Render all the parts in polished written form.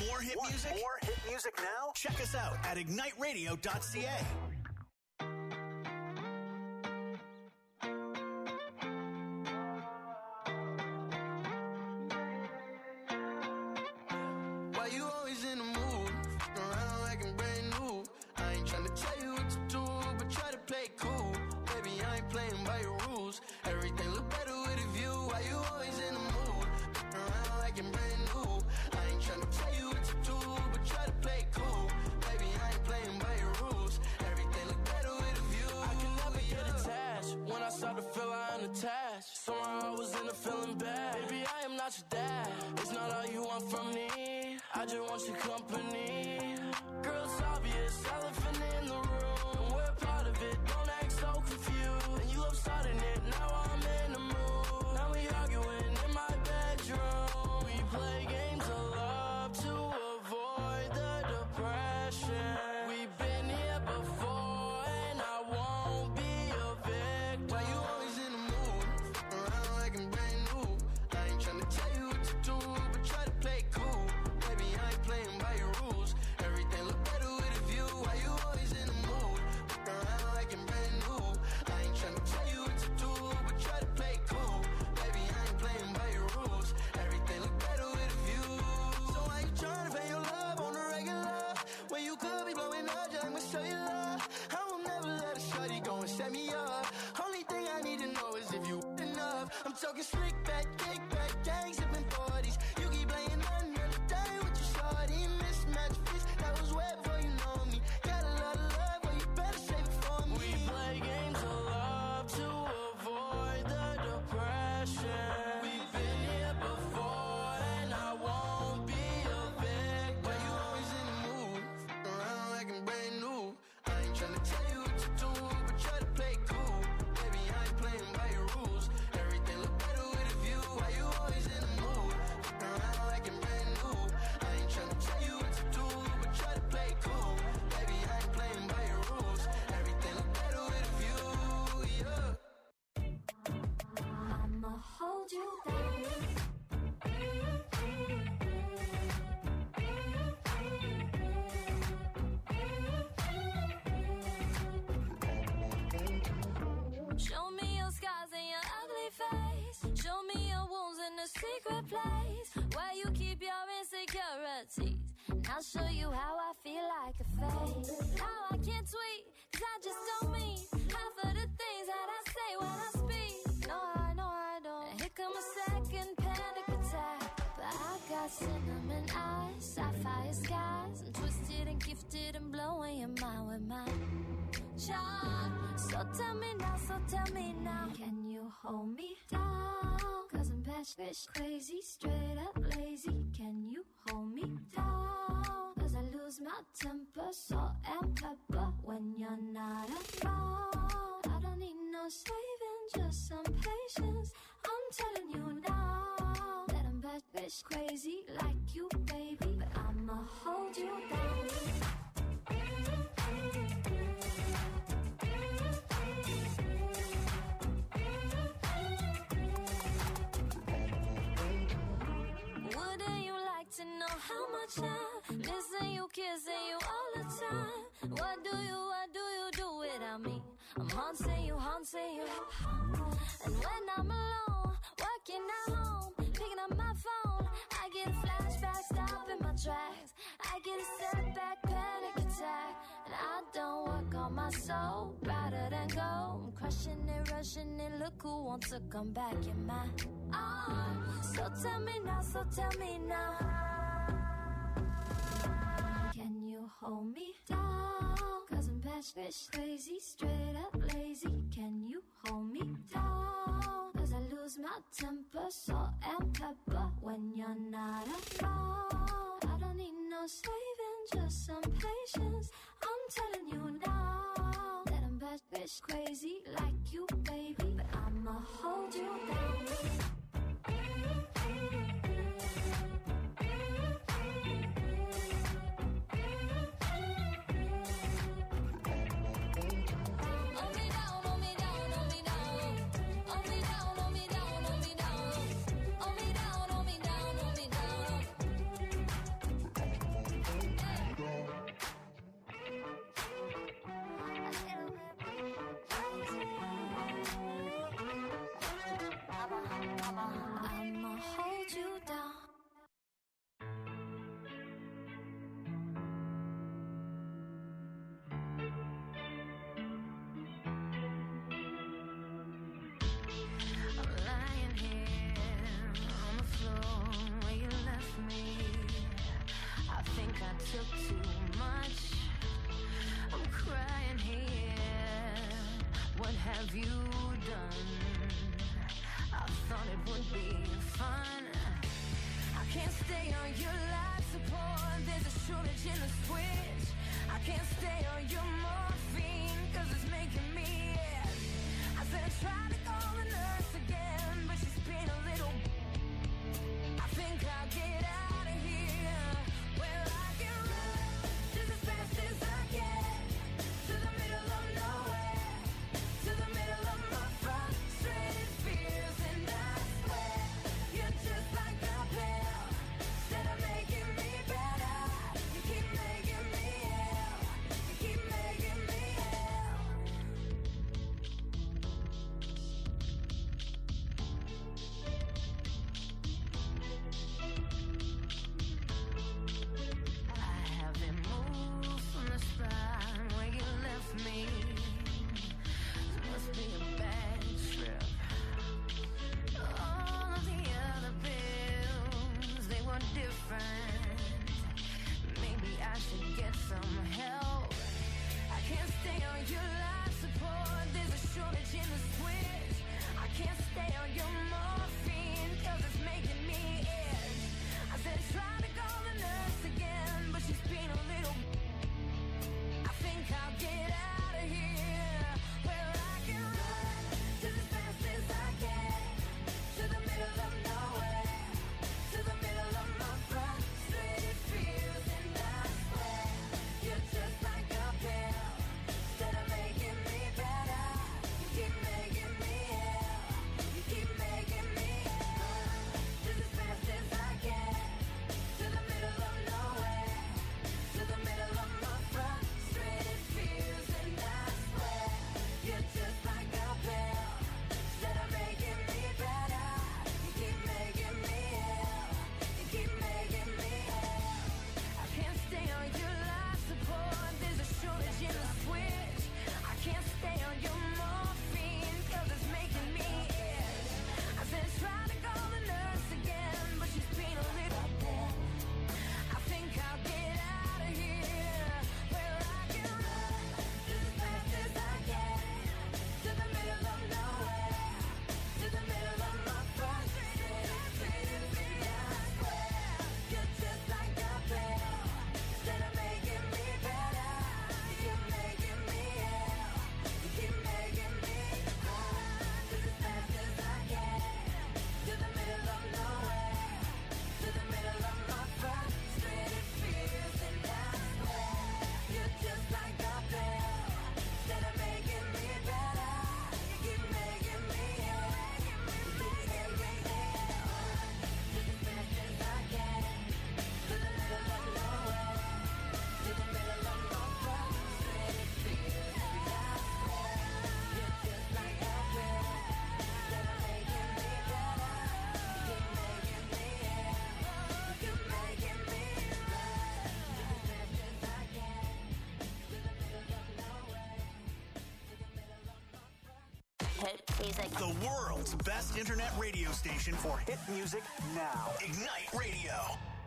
more hit music? More hit music now? Check us out at igniteradio.ca. Why you always in the mood? Around like I'm brand new. I ain't tryna tell you what to do, but try to play cool. Baby, I ain't playing by your rules. Everything look better with a view. Why you always in the mood? Around like I'm brand new. I ain't tryna tell you what to do, but try to play cool. Baby, I ain't playing by your rules. Everything look better with a view. I can never get attached. When I start to feel I'm unattached, somehow I was in a feeling bad. Baby, I am not your dad. It's not all you want from me. I just want your company. Girl, it's obvious, elephant in the room. We're part of it, don't act so confused. And you love starting it, now I'm in the mood. Now we arguing in my bedroom. We play games of love to avoid the depression. We've been here before and I won't be a victim. Why you always in the mood? Around like I'm brand new. I ain't tryna tell you what to do, but try to play cool. Baby, I ain't playing by your rules. Everything look better with a view. Why you always in the mood? Around like I'm brand new. I ain't tryna tell you what to do, but try to play cool. Baby, I ain't playing by your rules. Everything look better with a view. So why you tryna pay your love on the regular? When you could be blowing up just like my cellular. I will never let a shorty go and set me up. Only thing I need to know is if you enough. I'm talking slick back, kick back, gang sipping 40s. You keep playing another day with your shorty. Mismatch fist, that was way before you know me. Got a lot of love, well you better save it for me. We play games of love to avoid the depression. We've been here before and I won't be a victim. Why you always in the mood? Around like I'm brand new. I ain't tryna tell you what to do, but try to play cool. Baby, I ain't playing by your rules. Everything look better with a view. Why you always in the mood? Around like I'm brand new. I ain't tryna tell you what to do, but try to play cool. Baby, I ain't playing by your rules. Everything look better with a view, yeah. I'ma hold you down. Show me your scars and your ugly face. Show me your wounds in a secret place where you keep your insecurities. And I'll show you how I feel like a fake. How I can't tweet, cause I just don't mean half of the things that I say when I speak. No, I don't. And here come a second panic attack. But I got cinnamon eyes, sapphire skies. I'm twisted and gifted and blowing your mind with my charm. So tell me now, can you hold me down? Cause I'm batshit crazy, straight up lazy. Can you hold me down? Cause I lose my temper, salt and pepper when you're not around. I don't need no saving, just some patience. I'm telling you now that I'm batshit crazy like you, baby. But I'ma hold you down. Wouldn't you like to know how much I'm missing you, kissing you all the time? What do you do without me? I'm haunting you. And when I'm alone, working at home, picking up my phone, I get a flashback, stopping my tracks. I get a setback, panic attack. And I don't work on my soul, rather than go. I'm crushing it, rushing it, look who wants to come back in my arms. So tell me now, can you hold me down? Cause I'm batshit crazy, straight up lazy. Can you hold me down? Cause I lose my temper, salt and pepper when you're not around. I don't need no saving, just some patience. I'm telling you now that I'm batshit crazy like you, baby. But I'ma hold you down. lying here on the floor where you left me. I think I took too much. I'm crying here. What have you done? I thought it would be fun. I can't stay on your life support. There's a shortage in the switch. I can't stay on your morphine, cause it's making me ill. I said I tried to call the nurse again, but she's been a little. I think I'll get out of here. Well, I can run just as fast as I can to the middle of nowhere, to the middle of my frustrated fears. And I swear you're just like a pill. Instead of making me better, you keep making me ill. You keep making me ill. I haven't moved from the spot where you left me. This must be a bad trip. All of the other bills, they were different. Maybe I should get some help. I can't stay on your life support. There's a shortage in the switch. I can't stay on your morphine, cause it's making me itch. I said try to call the nurse again, but she's been a little. I think I'll get out of here. Well, I can run just as fast as I can to the middle of nowhere, to the middle of my frustrated fears. And I swear you're just like a pill. Instead of making me better, you keep making me ill. You keep making me ill. Just as fast as I can to the middle of nowhere, to the middle of my frustrated fears. And I swear you're just like a pill. Instead of making me better, you keep making me ill. You keep making me ill. I can't stay on your life support. There's a shortage in the switch. I can't stay on your morphine, cause it's making me itch. I said try to call the nurse again, but she's been a little bit. I think I'll get out of here. Well, I can run just as fast as I can to the middle of nowhere, to the middle of my frustrated fears. And I swear you're just like a pill. Instead of making me better, you keep making me ill. You keep making me run just as fast as I can to the middle of nowhere, to the middle of my frustrated fears. And I swear you're just like a pill. Instead of making me better, you keep making me ill. You keep making me ill. Just as fast as I can to the middle of nowhere, to the middle of my frustrated fears. And I swear you're just like a pill. Instead of making me better, you keep making me ill. You keep making me run just as fast as I can to the middle of nowhere, to the middle of my Hit music. The world's best internet radio station for hit music now. Ignite Radio.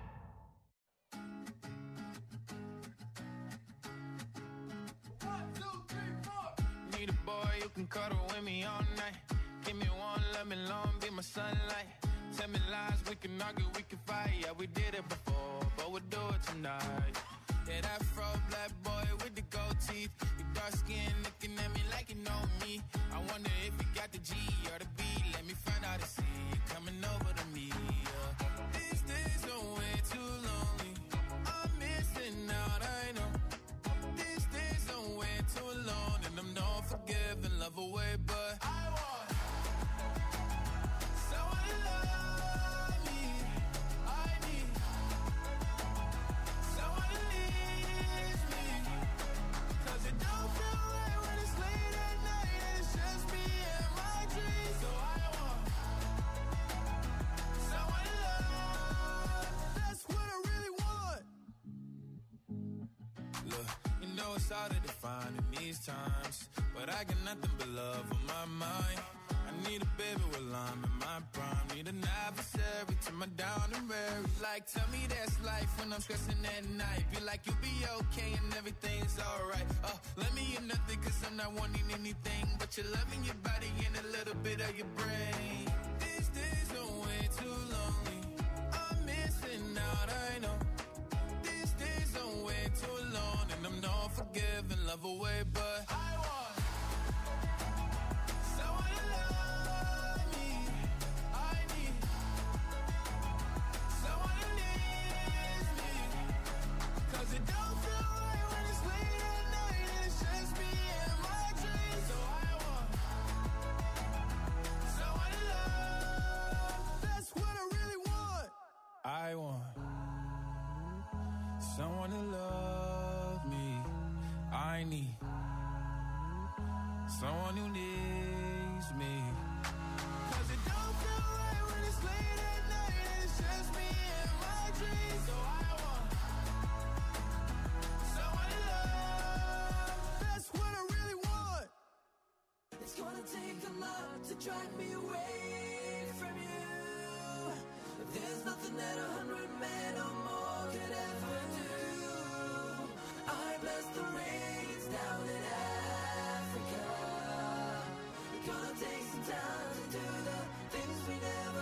Need a boy who can cuddle with me all night. Give me one, let me long, be my sunlight. Tell me lies, we can argue, we can fight. Yeah, we did it before, but we'll do it tonight. Yeah, that fro black boy with the gold teeth. You dark skin looking at me like you know me. I wonder if you got the G or the B. Let me find out and see you coming over to me. Yeah. These days are way too lonely. I'm missing out, I know. These days are way too alone, and I'm not forgiving, love away, but I want someone to love me. I need someone to leave me, 'cause it don't feel right when it's late at night and it's just me and my dreams. So I want someone to love. That's what I really want. Look, you know it's hard to define in these times, but I got nothing but love on my mind. I need a baby while I'm in my prime. Need an adversary to my down and weary. Like, tell me that's life when I'm stressing at night. Be like, you'll be okay and everything's alright. Let me in nothing cause I'm not wanting anything but your love and your body and a little bit of your brain. These days are way too lonely. I'm missing out, I know. These days are way too long and I'm not forgiving, love away, but I want someone to love me. I need someone who needs me. Cause it don't feel right when it's late at night and it's just me and my dreams. So I want someone to love. That's what I really want. I want someone to love me. I need someone who needs me. Cause it don't feel right when it's late at night and it's just me and my dreams. So I want someone to love. That's what I really want. It's gonna take a lot to drag me away from you. There's nothing that 100 men or more could ever do. I bless the rains down in Africa. Gonna take some time to do the things we never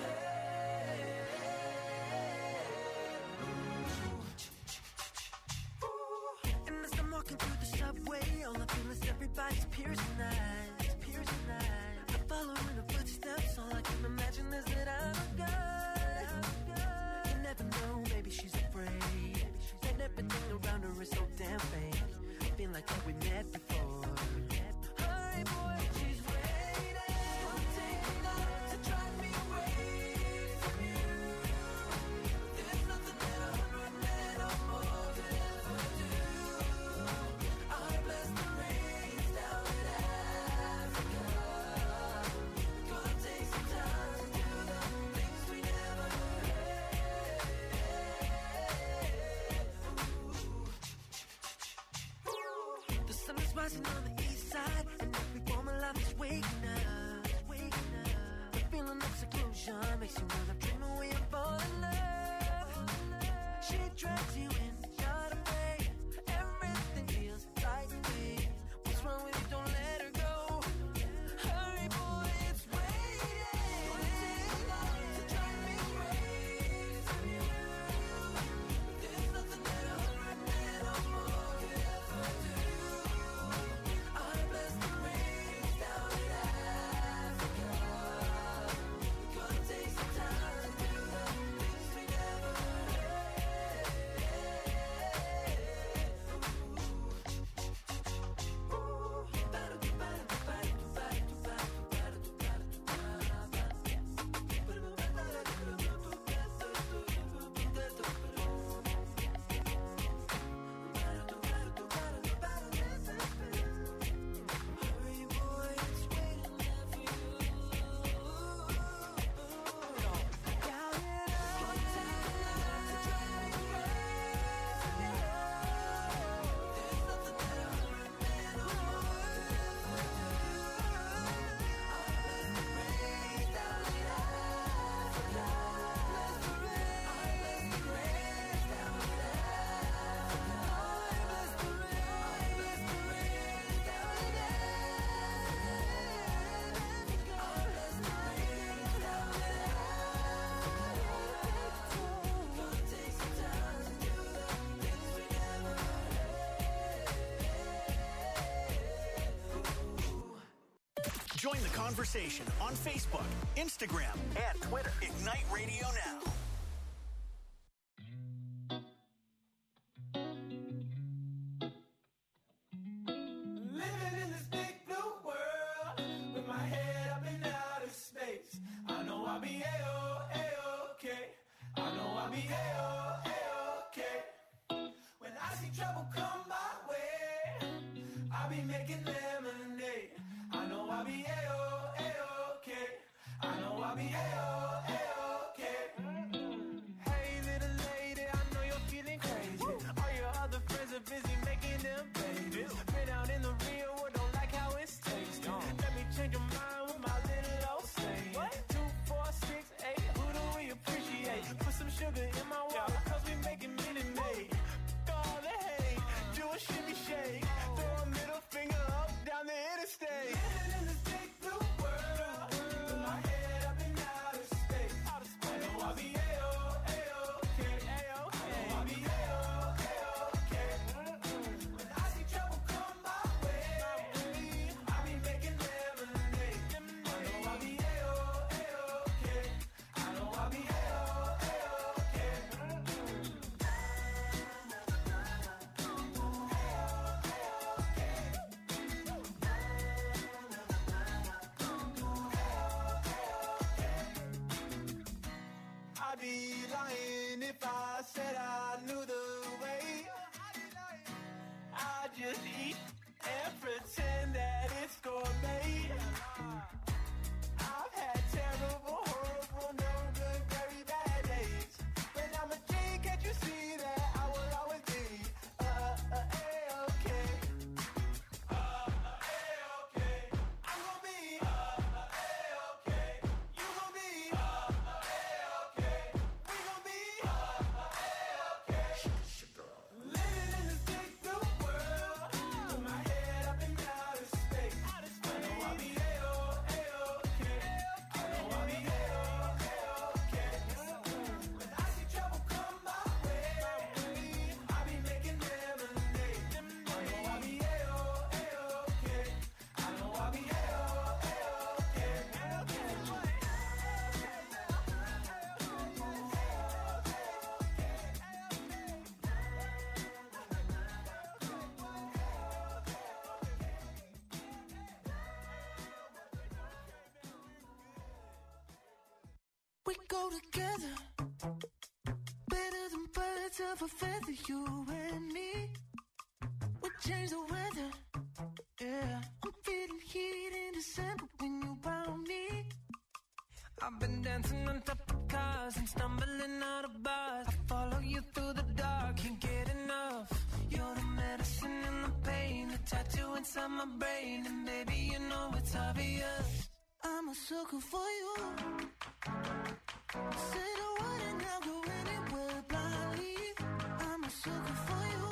had. And as I'm walking through the subway, all I feel is everybody's piercing eyes, piercing eyes. I'm following the footsteps, all I can imagine is that I'm a guy. You never know, maybe she's afraid. And everything around her is so damn fake. I feel like that we met before. Hi boy, she's waiting. It's gonna take a lot to drive me away from you. There's nothing that 100 men or more could ever do. I bless the rains down in Africa. Gonna take some time to do the things we never had. The sun is rising on the east side, and every form of life is waking up, waking up. The feeling of seclusion makes you wanna dream away and fall in love. She drags you in, not afraid. Everything feels right to me. What's wrong with you? Don't let her go. Hurry, boy, it's waiting. Gonna take a lot to drive me away from you. There's nothing that 100 men or more could ever do. I bless the rains down in Africa. Gonna take some time to do the things we never Hurry, boy, it's waiting there for you. Count it up. Gonna take a lot to drive me away from you. There's nothing that 100 men or more could ever do. I bless the rains down in Africa. Bless the rains. I bless the rains down in Africa. I bless the rains. I bless the rains down in Africa. I bless the rains down in Africa. Gonna take some time to do the things we never had. Join the conversation on Facebook, Instagram, and Twitter. Ignite Radio Now. Living in this big blue world with my head up in outer space. I know I'll be A-OK. I know I'll be A-OK. When I see trouble come my way, I'll be making lemonade. I know I'll be A-OK. I know I'll be A-OK. go together. Better than birds of a feather, you and me. We change the weather. Yeah, I'm feeling heat in December when you found me. I've been dancing on top of cars and stumbling out of bars. I follow you through the dark, can't get enough. You're the medicine and the pain, the tattoo inside my brain. And baby, you know it's obvious, I'm a sucker for you. Say the word and I'll go anywhere blindly. I'm a sucker for you.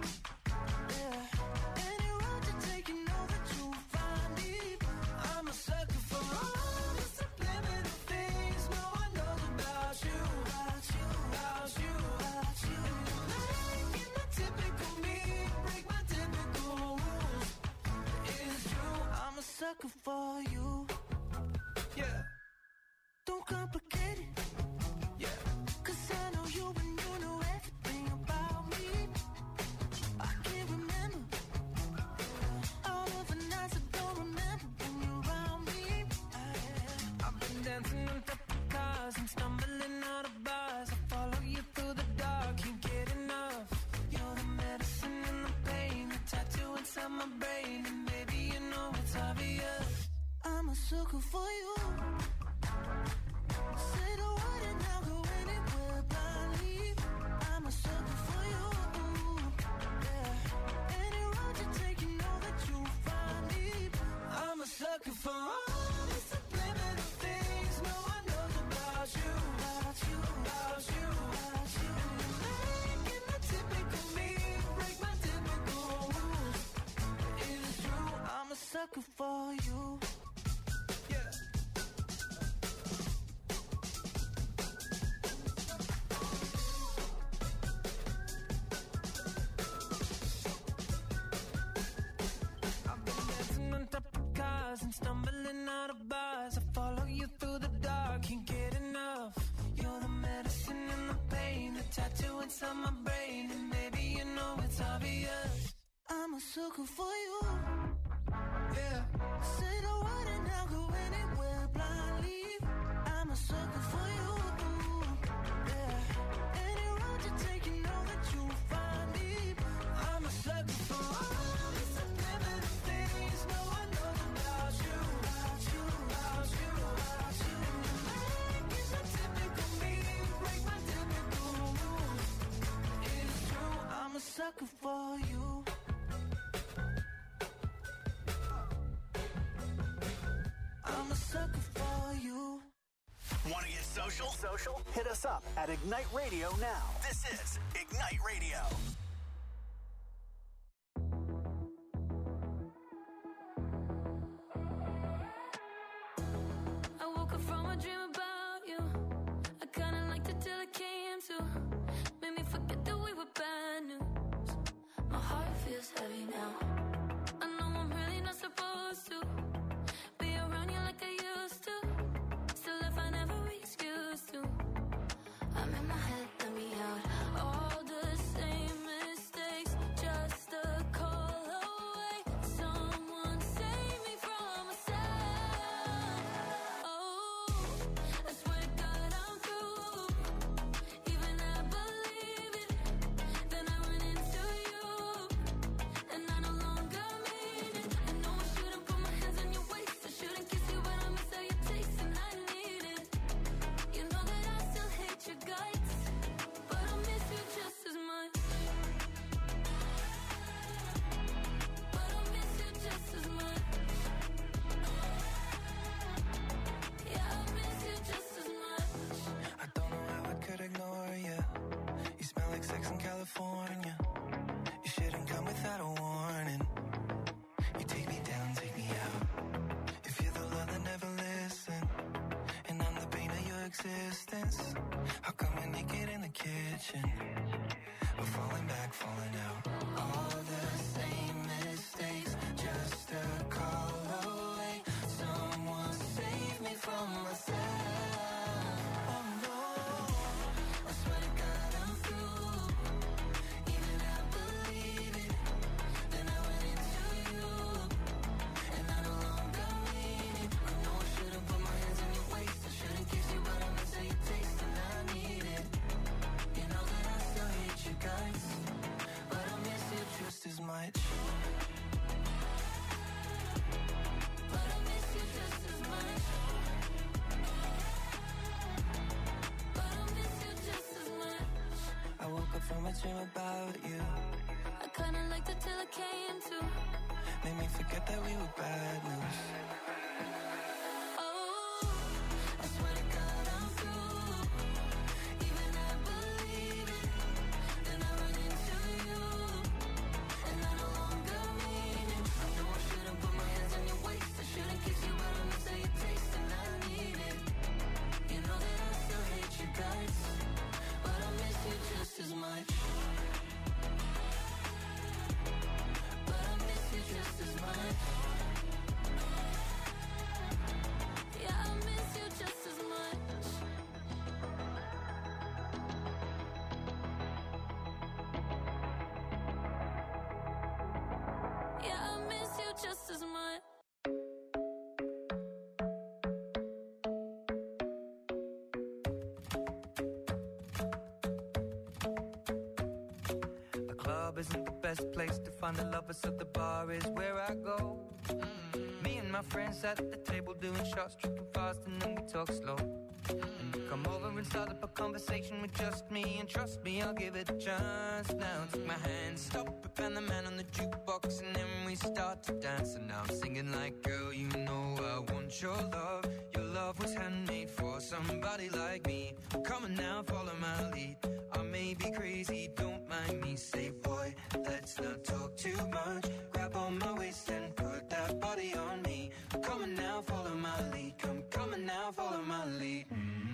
Yeah, any road you take, you know that you'll find me. I'm a sucker for all the subliminal things no one knows about you. About you, about you, about you. Making the typical me, break my typical rules. It's true, I'm a sucker for you. Yeah. Don't complicate it. Yeah. 'Cause I know you and you know everything about me. I can't remember all of the nights I don't remember when you're around me. I've been dancing on top of cars and stumbling out of bars. I follow you through the dark, can't get enough. You're the medicine and the pain, the tattoo inside my brain. And baby, you know it's obvious, I'm a sucker for you. Say the word and I'll go anywhere blindly. I'm a sucker for you. Yeah, any road you take, you know that you'll find me. I'm a sucker for all the subliminal things no one knows about you. About you, about you, about you. Making the typical me, break my typical rules. It's true, I'm a sucker for you. Yeah. And stumbling out of bars, I follow you through the dark, can't get enough. You're the medicine and the pain, the tattoo inside my brain. And baby, you know it's obvious, I'm a sucker for you. Yeah. Say the word and I'll go anywhere blindly. I'm a sucker for you. Yeah. Any road you take, you know that you'll find me. I'm a sucker for all the subliminal things no one knows about you. About you, about you, about you. Making the typical me, break my typical rules. It's true, I'm a sucker for you. I'm a sucker for you. Want to get social? Hit us up at Ignite Radio now. This is Ignite Radio. I woke up from a dream about you. I kinda liked it till it came to. Made me forget that we were bad news. My heart feels heavy now. I know I'm really not supposed to be around you like I used to. Still I find every excuse to. I'm in my head, let me out. All the same mistakes, just a call away. Someone save me from myself. Oh, I swear to God I'm through. Even I believe it. Then I run into you, and I no made me forget that we were bad news. I swear to God I'm through. Even I believe it. Then I run into you, and I no longer mean it. I know I shouldn't put my hands on your waist. I shouldn't kiss you, but I miss how you taste, and I need it. You know that I still hate you guys, but I miss you just as much. But I miss you just as much. Yeah, I miss you just as much. Yeah, I miss you just as much. The club isn't the best place to find the lovers, so the bar is where I go. Me and my friends at the table doing shots, tripping fast, and then we talk slow. And you come over and start up a conversation with just me, and trust me, I'll give it a chance. Now take my hand, stop it, and the man on the jukebox, and then we start to dance. And now I'm singing like, girl, you know I want your love. Your love was handmade for somebody like me. Come on now, follow my lead. I may be crazy, don't mind me. Say, boy, let's not talk too much. Grab on my waist and put that body on me. Come on now, follow my lead. Come on now, follow my lead.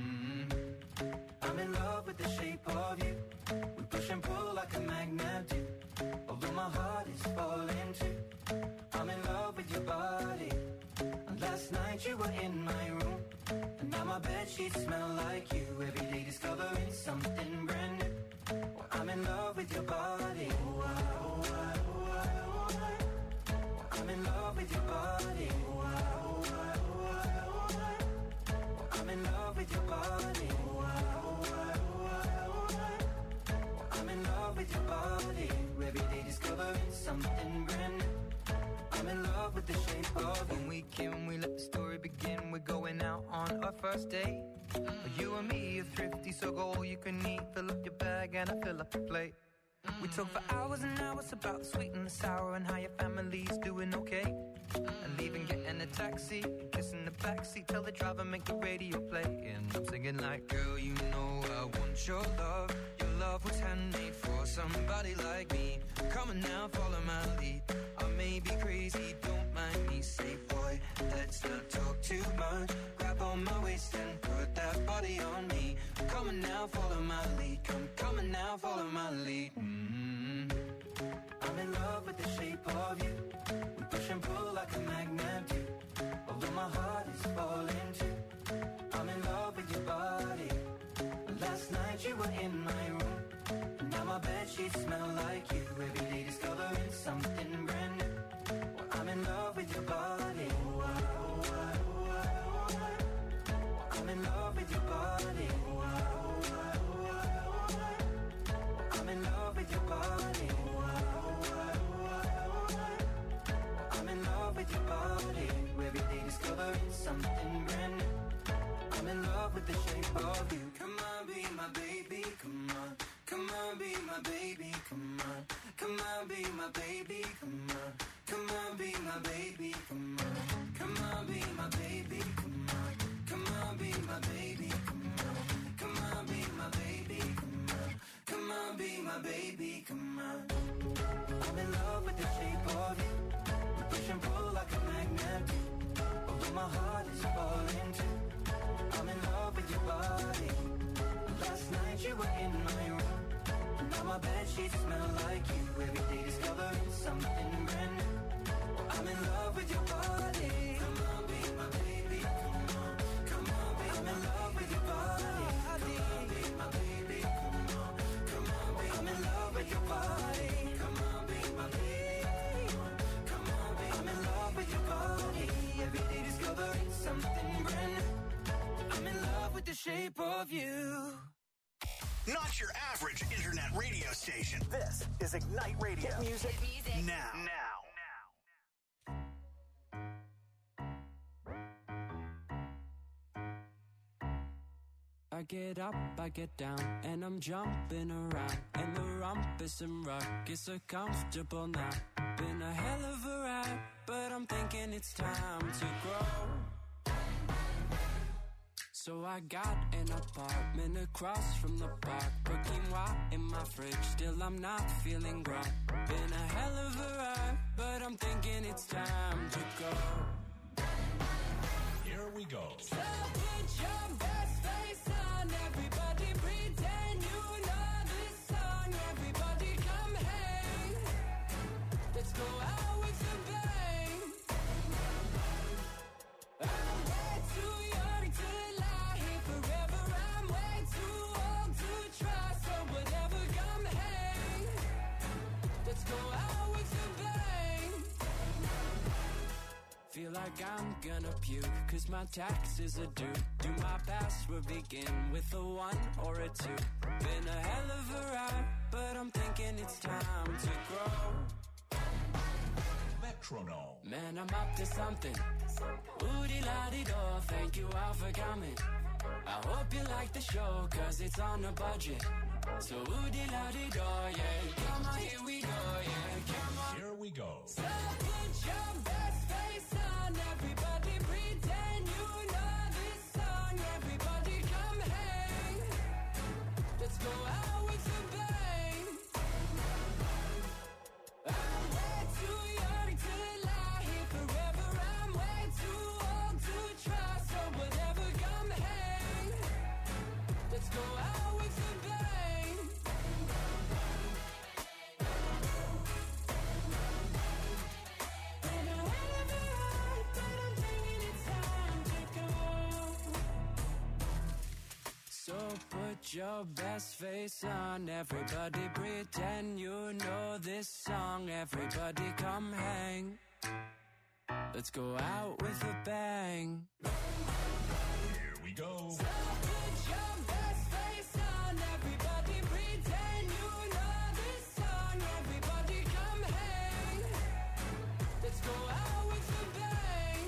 I'm in love with the shape of you. We push and pull like a magnet do. Although my heart is falling too. I'm in love with your body. And last night you were in my room, and now my bedsheets smell like you. Every day discovering something brand new. Well, I'm in love with your body. Oh, I, oh, I, oh, I, oh, I. Well, I'm in love with your body. Oh, I, oh, I, oh, I, oh, I. Well, I'm in love with your body. Oh, I, oh, I, oh, I, oh, I. Well, I'm in love with your body. Every day discovering something brand new. I'm in love with the shape of when we came, we let the story begin. We're going out on our first date. You and me are thrifty, so go all you can eat. Fill up your bag and I fill up the plate. We talk for hours and hours about the sweet and the sour, and how your family's doing okay. And leaving, getting a taxi, kissing the backseat, tell the driver make the radio play. And I'm singing like, girl, you know I want your love. Your love was handmade for somebody like me. Come on now, follow my lead. I may be crazy, don't mind me. Say, boy, let's not talk too much. Grab on my waist and put that body on me. Come on now, follow my lead. Come on now, follow my lead. I'm in love with the shape of you. We push and pull like a magnet do. Although my heart is falling too. I'm in love with your body. Last night you were in my room, and now my bedsheets smell like you. Every day discovering something brand new. Well, I'm in love with your body. Oh, I, oh, I, oh, I, oh, I. Well, I'm in love with your body. Oh, I, oh, I, oh, I, oh, I. Well, I'm in love with your body. Oh, I, oh, I, oh, I, oh, I. Well, I'm in love with your body. Every day discovering something brand new. I'm in love with the shape of you. Come on, be my baby, come on. Come on, be my baby, come on. Come on, be my baby, come on. Come on, be my baby, come on. Come on, be my baby, come on. Come on, be my baby, come on. Come on, be my baby, come on. Come on, be my baby, come on. I'm in love with the shape of you. We push and pull like a magnet do. Although my heart is falling too. I'm in love with your body. Last night you were in my room, and now my bedsheets smell like you. Every day discovering something brand new. Well, I'm in love with your body. Come on, be my baby. Come on, come on, be. I'm in love with your body. Come on, be my baby. Come on, come on, be. I'm in love with your body. Come on, be my baby. Come on, be. I'm in love with your body. Every day discovering something brand new. I'm in love with the shape of you. Not your average internet radio station. This is Ignite Radio. Hit music now. I get up, I get down, and I'm jumping around. And the rumpus and ruckus are comfortable now. Been a hell of a ride. right, but I'm thinking it's time to grow. So I got an apartment across from the park, but quinoa in my fridge, still I'm not feeling right. Been a hell of a ride, but I'm thinking it's time to go. Here we go. So put your best face on, everybody pretend you know this song. Everybody come hang, let's go out with a bang. I'm way too young to lie here forever, I'm way too old to try. So whatever, come hang, let's go out with a bang. Feel like I'm gonna puke, cause my taxes are due. Do my password begin with a 1 or a 2? Been a hell of a ride, but I'm thinking it's time to grow. Metronome. Man, I'm up to something. Oodie-la-dee-do, thank you all for coming. I hope you like the show, cause it's on a budget. So oodie-la-dee-do, yeah. Come on, here we go, yeah. Come on. Here we go. So put your best face on, everybody pretend you know this song. Everybody come hang, let's go out with a bang. I'm way too young to lie here forever, I'm way too old to try. So whatever, come hang, let's go out with a bang. Been a hell of a ride, but I'm thinking it's time to go. So put your best face on, everybody pretend you know this song. Everybody come hang, let's go out with a bang. Here we go. So put your best face on, everybody pretend you know this song. Everybody come hang, let's go out with a bang.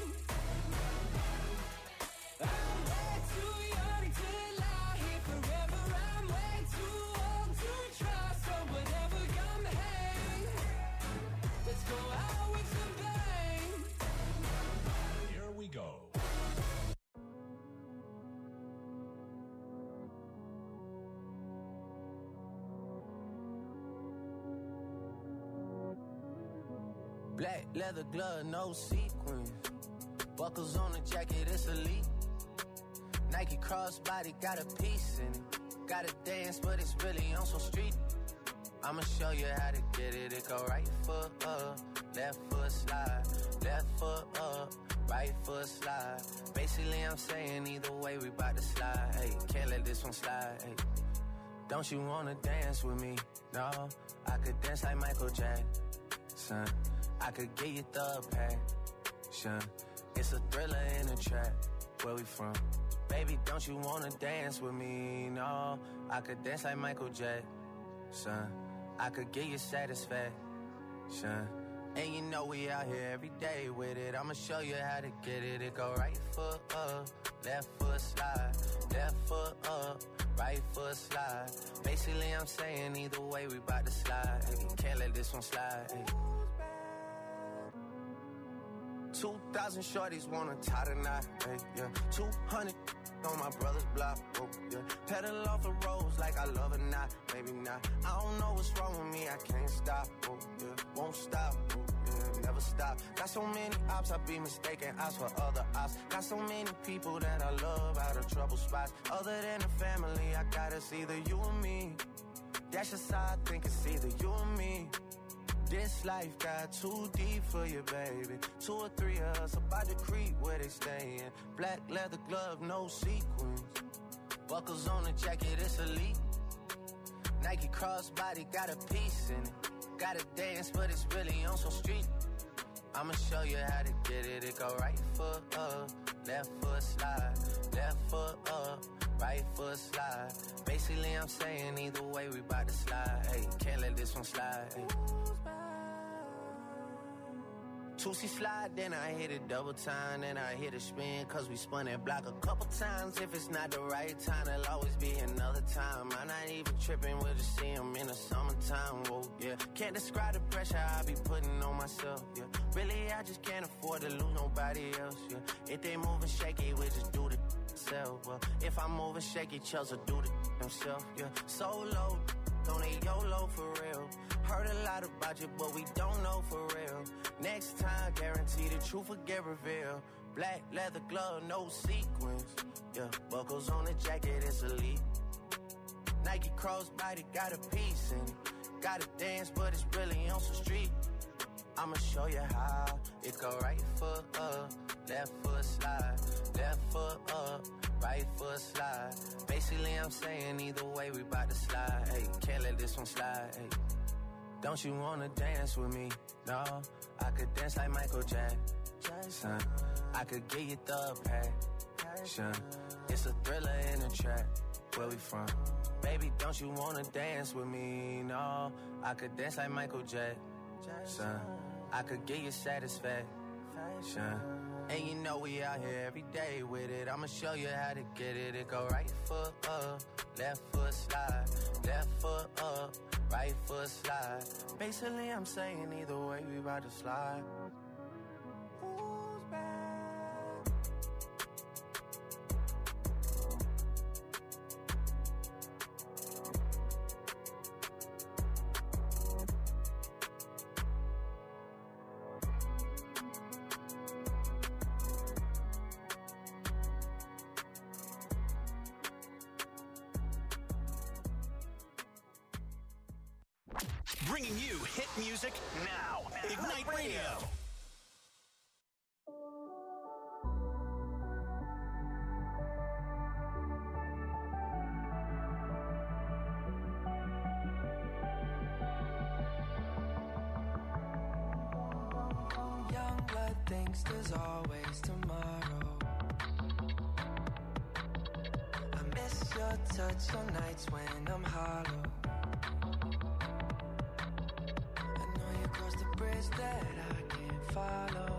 I'm way too young to lie here forever, I'm way too old to try. So whatever, come hang, let's go out with a bang. Here we go. Black leather glove, no sequins. Buckles on the jacket, it's elite. Nike crossbody, got a piece in it. Gotta dance, but it's really on some street. I'ma show you how to get it. It go right foot up, left foot slide. Left foot up, right foot slide. Basically, I'm saying either way, we bout to slide. Hey, can't let this one slide. Hey, don't you wanna dance with me? No, I could dance like Michael Jackson. I could get you the passion. It's a thriller in a trap. Where we from? Baby, don't you wanna dance with me? No, I could dance like Michael Jackson. I could get you satisfaction. And you know we out here every day with it. I'ma show you how to get it. It go right foot up, left foot slide. Left foot up, right foot slide. Basically, I'm saying either way, we bout to slide. Hey, can't let this one slide. Hey. 2,000 shorties wanna tie the knot, hey, yeah. 200 on my brother's block, oh, yeah. Pedal off the roads like I love it, not, maybe not. I don't know what's wrong with me, I can't stop, oh, yeah. Won't stop, oh, yeah, never stop. Got so many ops, I be mistaken ops for other ops. Got so many people that I love out of trouble spots. Other than the family, I got it's either you or me. That's just how I think it's either you or me. This life got too deep for you, baby. 2 or 3 of us about to creep where they stayin'. Black leather glove, no sequins. Buckles on the jacket, it's elite. Nike crossbody, got a piece in it. Gotta dance, but it's really on some street. I'ma show you how to get it. It go right foot up, left foot slide. Left foot up, right foot slide. Basically, I'm saying either way, we bout to slide. Hey, can't let this one slide. Hey. 2C slide, then I hit it double time, then I hit a spin, cause we spun that block a couple times. If it's not the right time, there'll always be another time. I'm not even tripping, we'll just see them in the summertime, whoa, yeah. Can't describe the pressure I be putting on myself, yeah. Really, I just can't afford to lose nobody else, yeah. If they moving shaky, we just do the self. Well, if I'm moving shaky, Chelsea do the himself, yeah. Solo, don't need YOLO for real. Heard a lot about you, but we don't know for real. Next time, guarantee the truth will get revealed. Black leather glove, no sequins, yeah. Buckles on the jacket, it's elite. Nike crossbody got a piece in it. Gotta dance, but it's really on some street. I'ma show you how. It go right foot up, left foot slide. Left foot up, right foot slide. Basically, I'm saying either way, we bout to slide. Hey, can't let this one slide. Hey, don't you wanna dance with me? No, I could dance like Michael Jackson. I could get you the passion. It's a thriller in the track. Where we from? Baby, don't you wanna dance with me? No, I could dance like Michael Jackson. I could get you satisfaction. And you know we out here every day with it. I'ma show you how to get it. It go right foot up, left foot slide. Left foot up, right foot slide. Basically, I'm saying either way, we about to slide. Who's back? Bringing you hit music now. Ignite Radio. Young blood thinks there's always tomorrow. I miss your touch on nights when I'm hollow. Cross the bridge that I can't follow.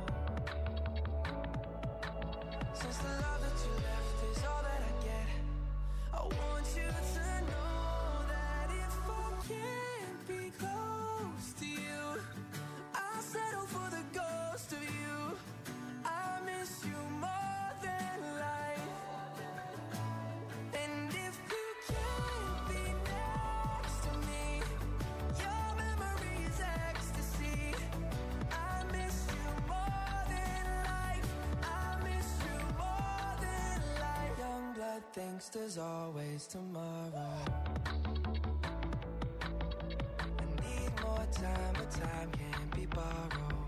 Since the love that you left is all that I get, I want you to know that if I can't be close to you, I'll settle for the ghost of you. I miss you more than life. And if you can't be next to me, your memory is ecstasy. I miss you more than life. I miss you more than life. Young blood thinks there's always tomorrow. I need more time, but time can't be borrowed.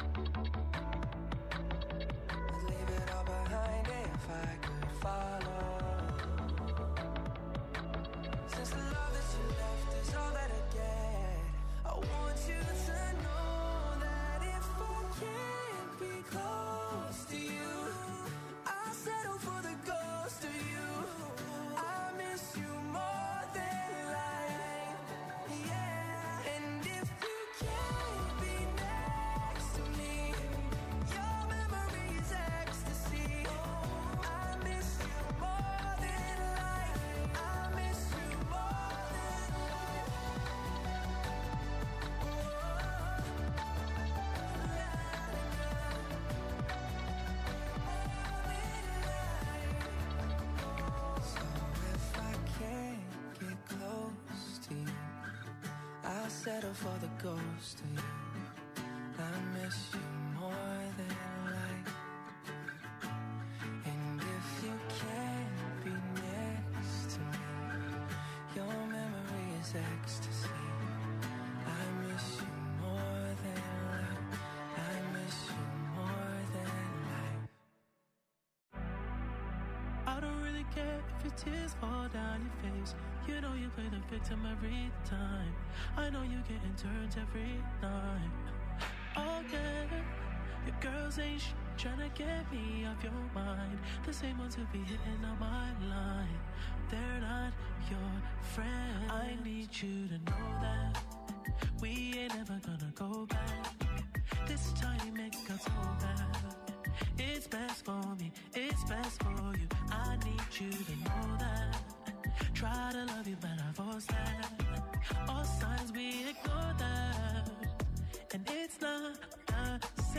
I'd leave it all behind if I could follow. Since the love that you left is all that I get, I want you to know that if I can't be close to you, I'll settle for the ghost of you. I miss you more than life, yeah. And if you can't be next to me, your memory is ecstasy. I miss you more than life. I miss you more than life. So if I can't get close to you, I'll settle for the ghost of you. I miss you more than life. And if you can't be next to me, your memory is ecstasy. I miss you more than life. I miss you more than life. I don't really care if your tears fall down your face. You know you play the victim every time. I know you getting turned every night. Okay, your girls ain't tryna get me off your mind. The same ones who be hitting on my line. They're not your friend. I need you to know that we ain't ever gonna go back. This time it got so bad. It's best for me, it's best for you. I need you to know that. Try to love you, but I force that. All signs we ignore that. And it's not the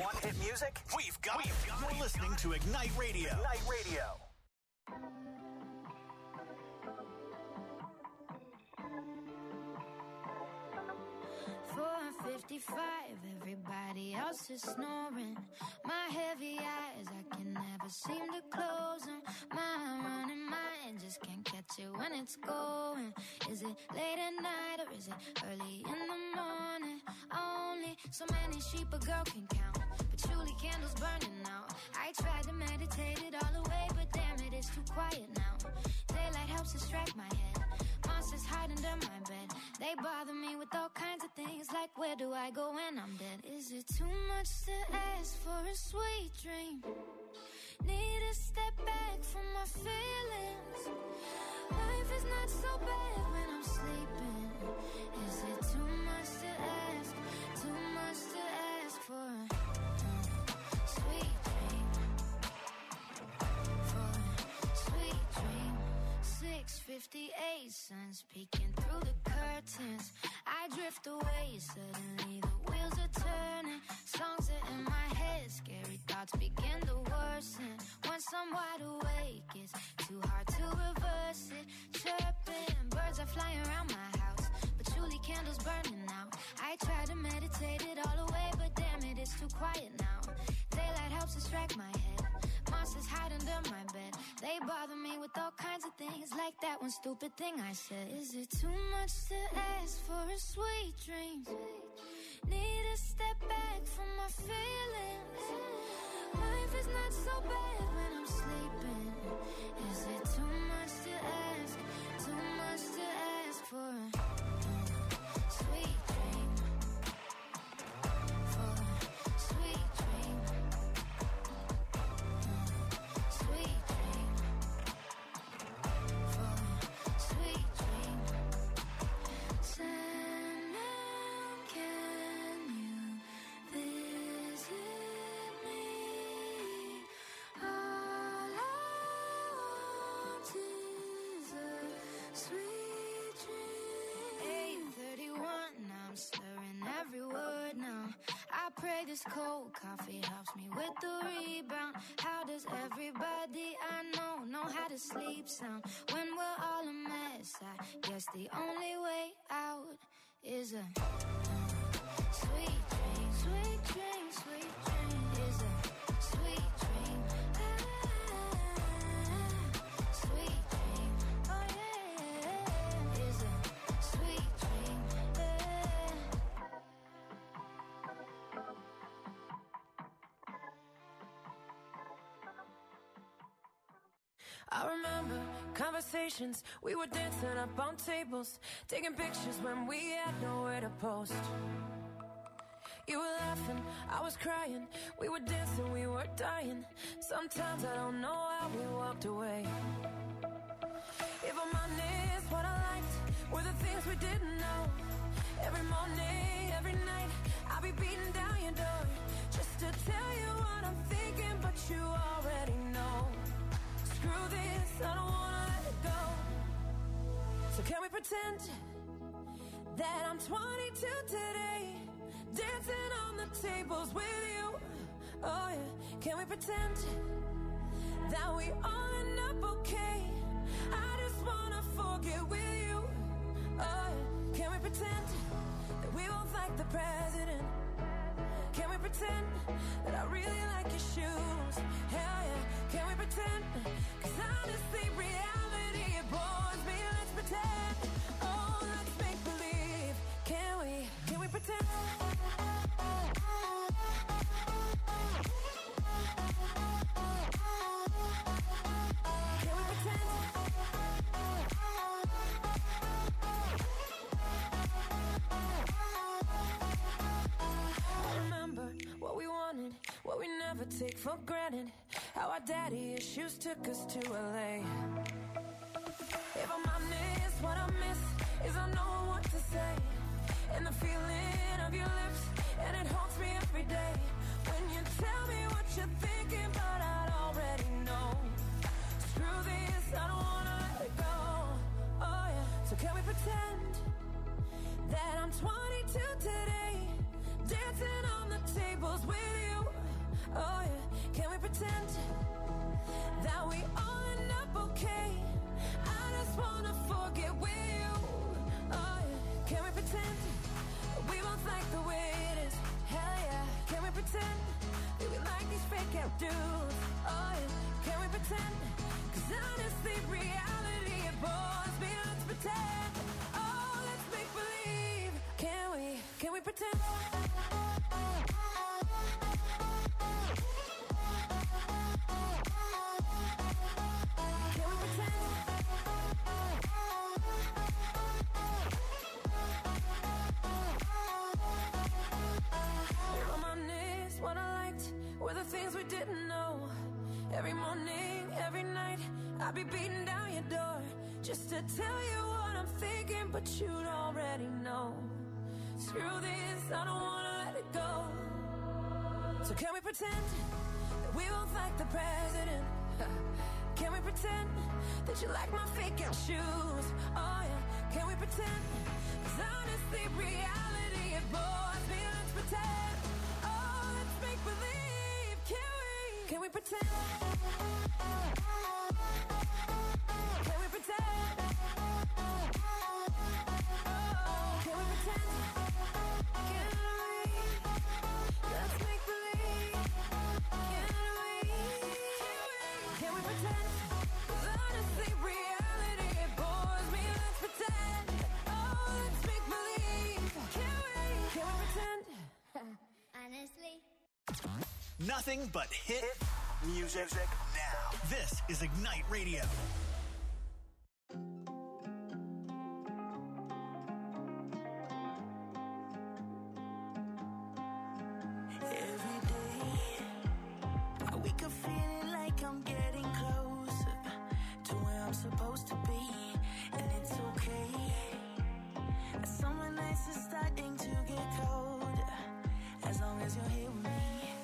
Want hit music? We've got it. You're listening to Ignite Radio. Ignite Radio. 4:55, everybody else is snoring. My heavy eyes, I can never seem to close them. My running mind just can't catch it when it's going. Is it late at night or is it early in the morning? Only so many sheep a girl can count. Patchouli candles burning out. I tried to meditate it all away, but damn it, it's too quiet now. Daylight helps distract my head. Monsters hide under my bed. They bother me with all kinds of things, like where do I go when I'm dead? Is it too much to ask for a sweet dream? Need to step back from my feelings. Life is not so bad when I'm sleeping. Is it too much to ask? Too much to ask for a sweet dream? For a sweet dream. 6:58, sun's peeking through the curtains. I drift away, suddenly the wheels are turning. Songs are in my head, scary thoughts begin to worsen. Once I'm wide awake, it's too hard to reverse it. Chirping, birds are flying around my house. Patchouli candles burning out. I try to meditate it all away, but damn it, it's too quiet now. Daylight helps distract my head. Monsters hide under my bed. They bother me with all kinds of things, like that one stupid thing I said. Is it too much to ask for a sweet dream? Need to step back from my feelings. Life is not so bad when I'm sleeping. Is it too much to ask? Too much to ask for a sweet dream? For a sweet dream. Sweet dream. For a sweet dream. Sandman, can you visit me? All I want is a sweet dream. 8:31, I'm stirring every word now. I pray this cold coffee helps me with the rebound. How does everybody I know how to sleep sound? When we're all a mess, I guess the only way out is a sweet dream. Sweet dream, sweet dream is a sweet dream. Sweet dream, oh yeah, is a sweet dream. I remember conversations, we were dancing up on tables, taking pictures when we had nowhere to post. You were laughing, I was crying, we were dancing, we were dying. Sometimes I don't know how we walked away. If I'm honest, what I liked were the things we didn't know. Every morning, every night, I'll be beating down your door just to tell you what I'm thinking, but you already know. Screw this, I don't wanna let it go. So can we pretend that I'm 22 today, dancing on the tables with you? Oh yeah, can we pretend that we all end up okay? I just wanna forget with you. Oh yeah, can we pretend that we both like the president? Can we pretend that I really like your shoes? Hell yeah, can we pretend? 'Cause honestly, reality, it bores me. Let's pretend. Oh, let's make believe. Can we pretend? Can we pretend? I remember what we wanted, what we never take for granted. How our daddy issues took us to LA. If I'm honest, what I miss is I know what to say. And the feeling of your lips, and it haunts me every day. When you tell me what you're thinking, but I already know. Screw this, I don't wanna let it go. Oh yeah, so can we pretend that I'm 22 today, dancing on the tables with you? fake out dudes. Oh yeah, can we pretend? 'Cause honestly, reality it bores me. Let's pretend. Oh, let's make believe. Can we pretend? What I liked were the things we didn't know. Every morning, every night, I'd be beating down your door just to tell you what I'm thinking, but you'd already know. Screw this, I don't wanna let it go. So can we pretend that we both like the president? Can we pretend that you like my fake out shoes? Oh yeah, can we pretend? 'Cause honestly, reality it bores me. Let's pretend. Make believe, can we pretend? Can we pretend? Oh, can we pretend? Can we? Let's make believe. Can we pretend? 'Cause honestly, reality it bores me. Let's pretend. Oh, let's make believe. Can we pretend? Honestly. Nothing but hit music now. This is Ignite Radio. Every day, I wake up feeling like I'm getting closer to where I'm supposed to be, and it's okay. Summer nights are starting to get colder, as long as you're here with me.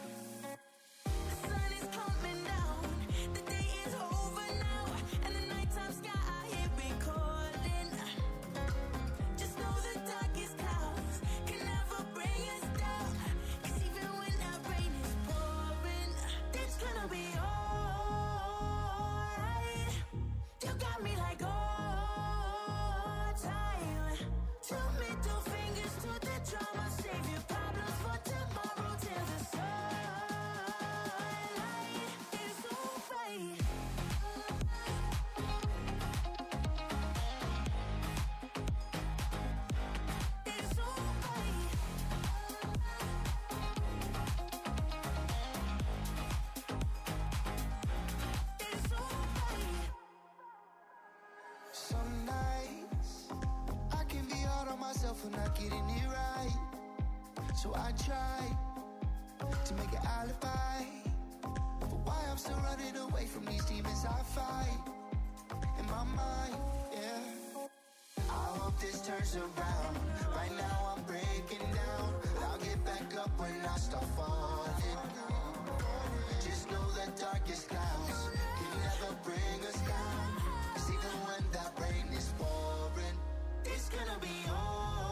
For not getting it right, so I try to make an alibi for why I'm still running away from these demons I fight in my mind. Yeah, I hope this turns around. Right now I'm breaking down. I'll get back up when I start falling. Just know the darkest clouds can never bring us down. 'Cause even when that rain is pouring, it's gonna be on.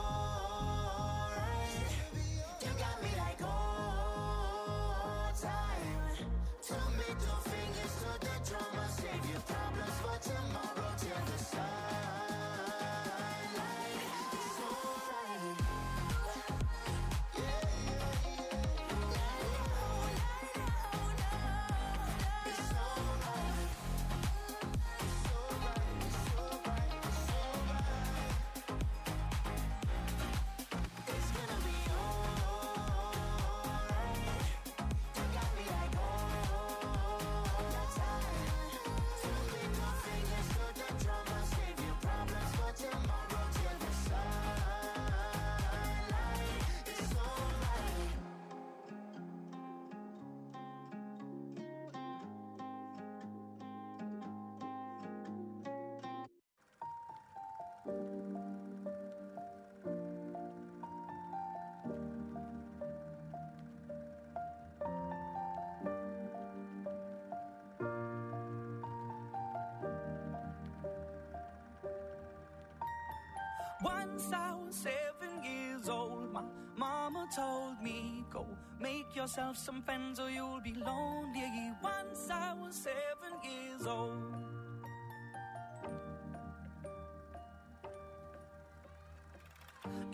Once I was 7 years old, my mama told me, go make yourself some friends or you'll be lonely. Once I was 7 years old.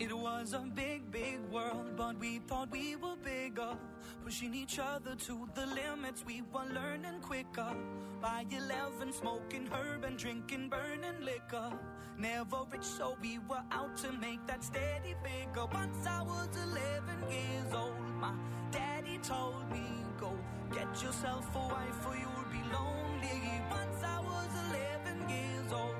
It was a big, big world, but we thought we were bigger. Pushing each other to the limits, we were learning quicker. By 11, smoking herb and drinking burning liquor. Never rich, so we were out to make that steady figure. Once I was 11 years old, my daddy told me, go get yourself a wife or you'll be lonely. Once I was 11 years old.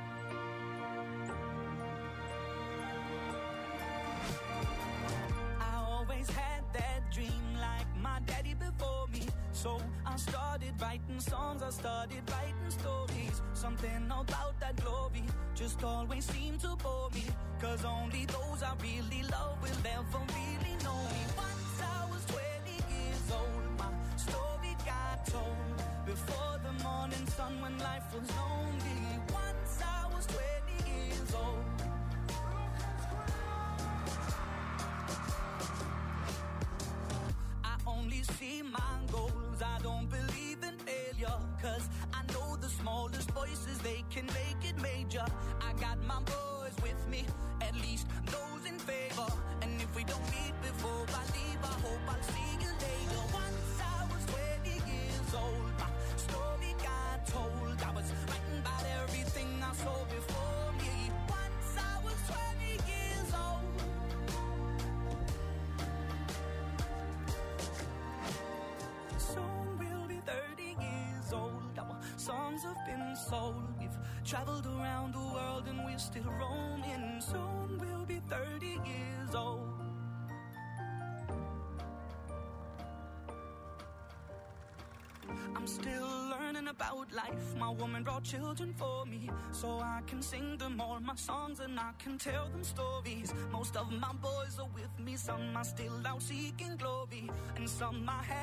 Had that dream like my daddy before me. So I started writing songs, I started writing stories. Something about that glory just always seemed to bore me. Cause only those I really love will ever really know me. Once I was 20 years old, my story got told. Before the morning sun when life was lonely. Once I was 20 years old. Only see my goals, I don't believe in failure. Cause I know the smallest voices, they can make it major. I got my boys with me, at least those in favor. And if we don't meet before I leave, I hope I'll see you later. Once I was 20 years old, my story got told. I was writing about everything I saw before me. Once I was 20 years old. Soon we'll be 30 years old. Our songs have been sold. We've traveled around the world and we're still roaming. Soon we'll be 30 years old. I'm still learning about life. My woman brought children for me, so I can sing them all my songs and I can tell them stories. Most of my boys are with me, some are still out seeking glory, and some I have